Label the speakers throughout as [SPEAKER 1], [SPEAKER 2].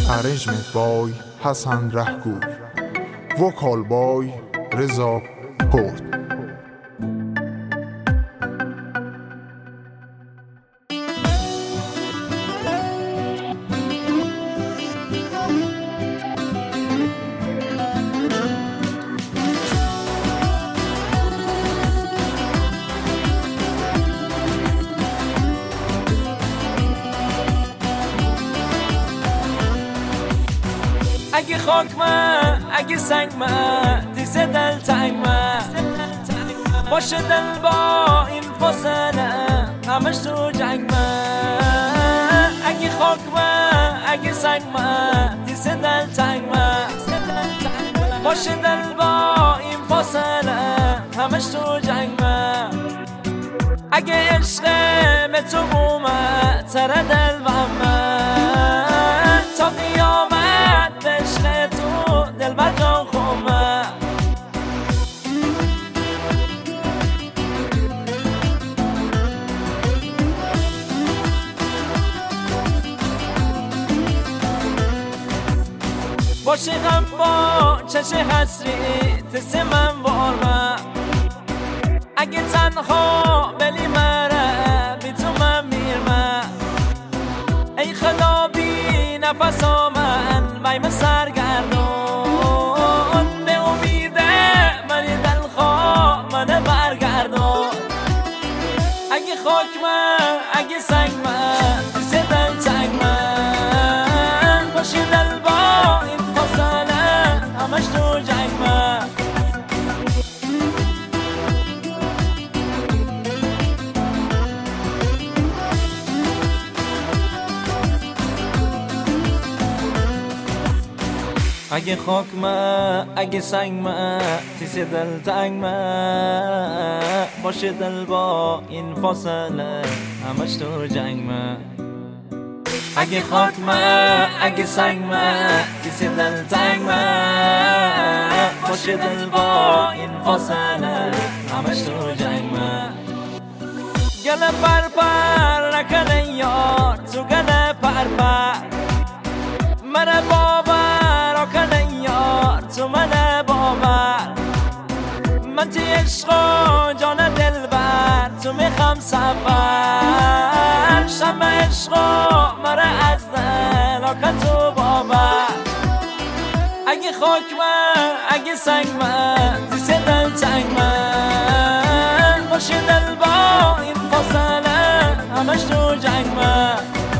[SPEAKER 1] ارنجمنت بای حسن رهگور، وکال بای رضا پورت.
[SPEAKER 2] اگه خاک من، اگه سنگ من، دیز دل تنگ من، باشه دل با این فاصله همش تو جنگ من. اگه خاک من، اگه سنگ من، دیز دل تنگ من، باشه دل با این فاصله همش تو جنگ من. اگه عشق به تو اومد سر دل و من، تا قیامت عشق تو دل بر جان خومه. باشه غم با چش حسری تس من وارمه. اگه تنها بلی مره بی تو من میرمه. ای خدا بی نفس من میم سرگردون، به امیده منی دلخواه منه برگردون. اگه خاک من، اگه سنگ من، دیز دل تنگ من، باشه دل با این فاصله همش تو جنگ من. اگه خاک من، اگه سنگ من، تیز دل تنگ من، باشه دل با این فاصله همش تو جنگ من. اگه خاک من، اگه سنگ من، تیز دل تنگ من، باشه دل با این فاصله همش تو جنگ من. گله پر پر نکنه یار تو گله پر پر، منه باور کنه یار تو منه باور. من تی عشق و جان دل بر تو میخوام سفر، شم عشق و مره از دل آکن تو باور. اگه خاک من، اگه سنگ من، دیز دل تنگ من، باشه دل با این فاصله همش تو جنگ من.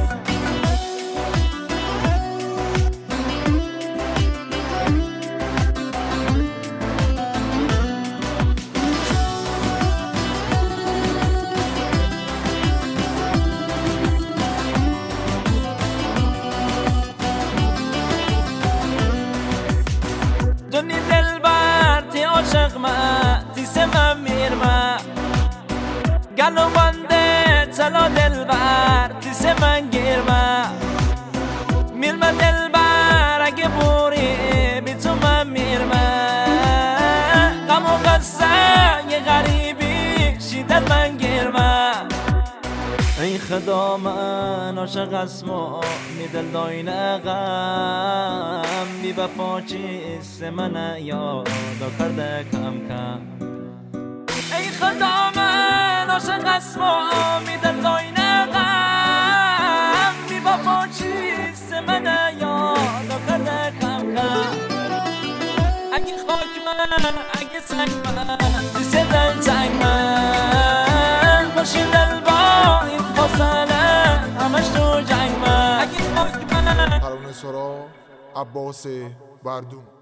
[SPEAKER 2] دنی دل بر تی عاشق من، تیس من میرمه. گلو بنده تلا دل بر تیس من گیرمه. میرمه دل بر اگه بوری بی تو من میرمه. غم و قصه یه غریبی شیدت من گیرمه. ای خدا من عاشق اسم و می دل داینه غم، بی وفا چیست من یادا کرده کم کم. ای خدا من عاشق اسم و می دل داینه غم، بی وفا چیست من یادا کرده کم کم. اگه خاک من، اگه سنگ من، دیز دل تنگ من، باشه دل با این فاصله همش تو جنگ من. اگه خاک من.
[SPEAKER 1] پروانه سرا، عباس بردون.